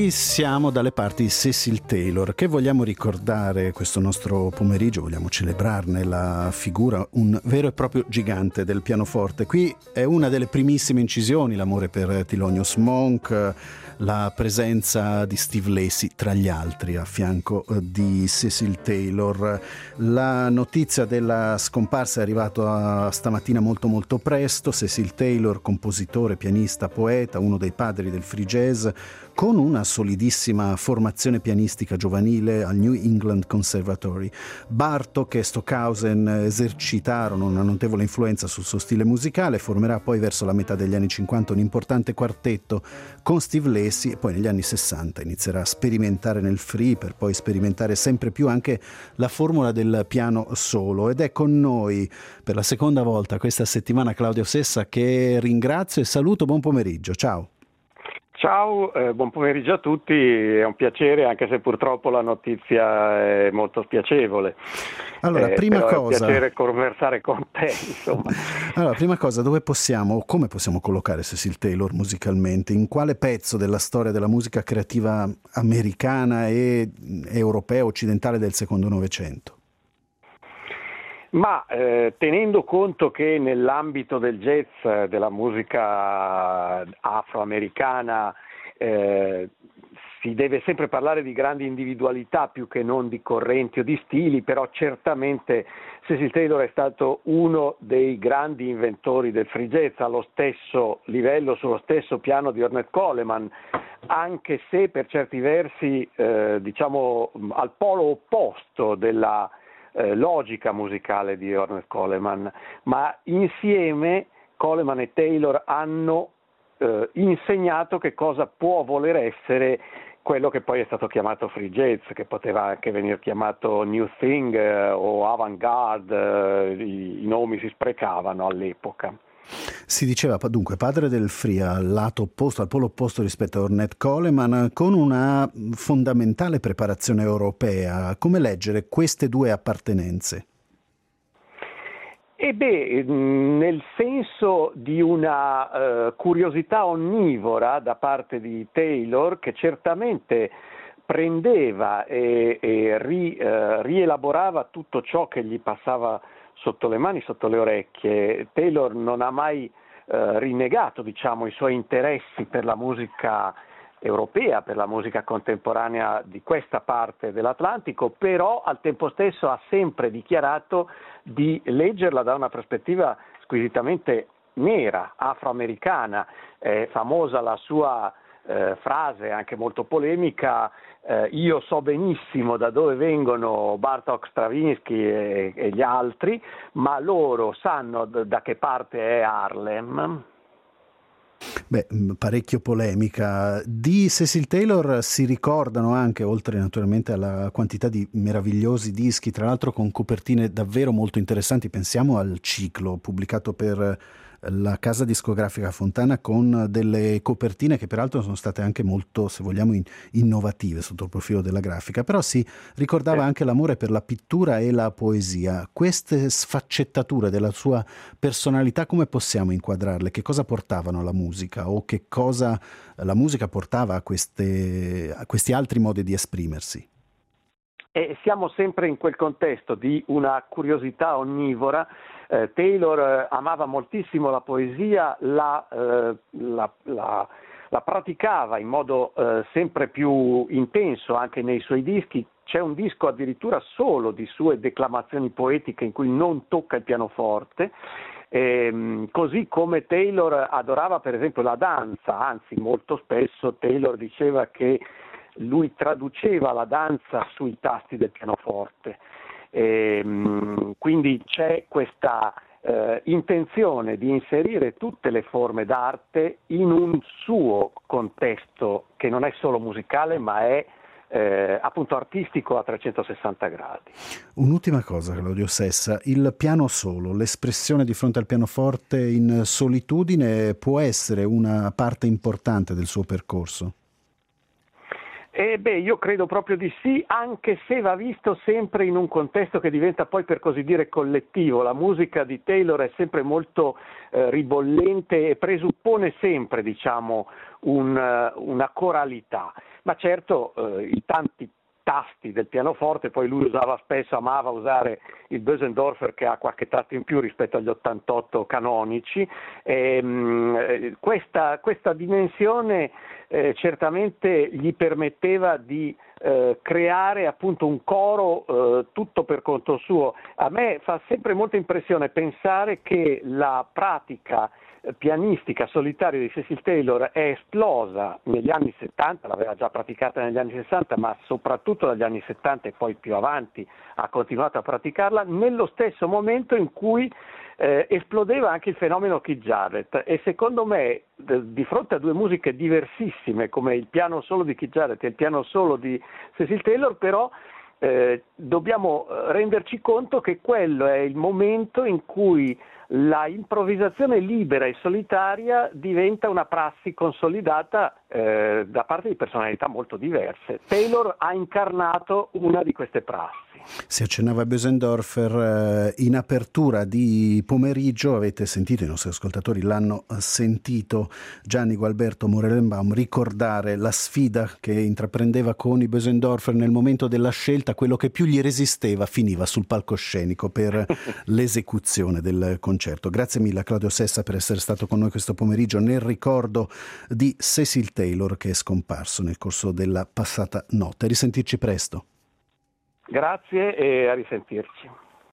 Oggi siamo dalle parti di Cecil Taylor, che vogliamo ricordare questo nostro pomeriggio, vogliamo celebrarne la figura, un vero e proprio gigante del pianoforte. Qui è una delle primissime incisioni, l'amore per Thelonious Monk, la presenza di Steve Lacy tra gli altri a fianco di Cecil Taylor. La notizia della scomparsa è arrivata stamattina molto presto. Cecil Taylor, compositore, pianista, poeta, uno dei padri del free jazz, con una solidissima formazione pianistica giovanile al New England Conservatory. Bartók e Stockhausen esercitarono una notevole influenza sul suo stile musicale, formerà poi verso la metà degli anni 50 un importante quartetto con Steve Lacy e poi negli anni 60 inizierà a sperimentare nel free per poi sperimentare sempre più anche la formula del piano solo. Ed è con noi per la seconda volta questa settimana Claudio Sessa, che ringrazio e saluto. Buon pomeriggio, ciao. Ciao, buon pomeriggio a tutti, è un piacere anche se purtroppo la notizia è molto spiacevole. Allora, prima cosa, è un piacere conversare con te, insomma. Allora, prima cosa, come possiamo collocare Cecil Taylor musicalmente? In quale pezzo della storia della musica creativa americana e europea occidentale del secondo Novecento? Ma tenendo conto che nell'ambito del jazz, della musica afroamericana, si deve sempre parlare di grandi individualità più che non di correnti o di stili, però certamente Cecil Taylor è stato uno dei grandi inventori del free jazz, allo stesso livello, sullo stesso piano di Ornette Coleman, anche se per certi versi diciamo al polo opposto della logica musicale di Ornette Coleman, ma insieme Coleman e Taylor hanno insegnato che cosa può voler essere quello che poi è stato chiamato free jazz, che poteva anche venire chiamato new thing o avant-garde, i nomi si sprecavano all'epoca. Si diceva dunque padre del free al lato opposto, al polo opposto rispetto a Ornette Coleman, con una fondamentale preparazione europea. Come leggere queste due appartenenze? Nel senso di una curiosità onnivora da parte di Taylor, che certamente prendeva e rielaborava tutto ciò che gli passava sotto le mani, sotto le orecchie. Taylor non ha mai rinnegato, diciamo, i suoi interessi per la musica europea, per la musica contemporanea di questa parte dell'Atlantico, però al tempo stesso ha sempre dichiarato di leggerla da una prospettiva squisitamente nera, afroamericana. È famosa la sua frase, anche molto polemica, io so benissimo da dove vengono Bartók, Stravinsky e gli altri, ma loro sanno da che parte è Harlem. Parecchio polemica. Di Cecil Taylor si ricordano anche, oltre naturalmente alla quantità di meravigliosi dischi, tra l'altro con copertine davvero molto interessanti, pensiamo al ciclo pubblicato per la casa discografica Fontana, con delle copertine che peraltro sono state anche molto, se vogliamo, innovative sotto il profilo della grafica, però si ricordava anche l'amore per la pittura e la poesia. Queste sfaccettature della sua personalità, come possiamo inquadrarle? Che cosa portavano alla musica, o che cosa la musica portava a questi altri modi di esprimersi? E siamo sempre in quel contesto di una curiosità onnivora. Taylor amava moltissimo la poesia, la praticava in modo sempre più intenso anche nei suoi dischi. C'è un disco addirittura solo di sue declamazioni poetiche in cui non tocca il pianoforte. Così come Taylor adorava per esempio la danza, anzi molto spesso Taylor diceva che lui traduceva la danza sui tasti del pianoforte. Quindi c'è questa intenzione di inserire tutte le forme d'arte in un suo contesto che non è solo musicale ma è appunto artistico a 360 gradi. Un'ultima cosa, Claudio Sessa, il piano solo, l'espressione di fronte al pianoforte in solitudine può essere una parte importante del suo percorso? Io credo proprio di sì, anche se va visto sempre in un contesto che diventa poi, per così dire, collettivo. La musica di Taylor è sempre molto ribollente e presuppone sempre, diciamo, una coralità. Ma certo i tanti tasti del pianoforte, poi lui amava usare il Bösendorfer, che ha qualche tasto in più rispetto agli 88 canonici. Questa dimensione certamente gli permetteva di creare appunto un coro tutto per conto suo. A me fa sempre molta impressione pensare che la pratica pianistica solitaria di Cecil Taylor è esplosa negli anni 70, l'aveva già praticata negli anni 60, ma soprattutto dagli anni 70 e poi più avanti ha continuato a praticarla nello stesso momento in cui esplodeva anche il fenomeno Keith Jarrett, e secondo me di fronte a due musiche diversissime come il piano solo di Keith Jarrett e il piano solo di Cecil Taylor, però dobbiamo renderci conto che quello è il momento in cui la improvvisazione libera e solitaria diventa una prassi consolidata da parte di personalità molto diverse. Taylor ha incarnato una di queste prassi. Si accennava a Bösendorfer in apertura di pomeriggio, avete sentito, i nostri ascoltatori l'hanno sentito, Gianni Gualberto Morelenbaum ricordare la sfida che intraprendeva con i Bösendorfer nel momento della scelta. Quello che più gli resisteva finiva sul palcoscenico per l'esecuzione del concerto. Grazie mille a Claudio Sessa per essere stato con noi questo pomeriggio nel ricordo di Cecil Taylor, che è scomparso nel corso della passata notte. A risentirci presto. Grazie e a risentirci.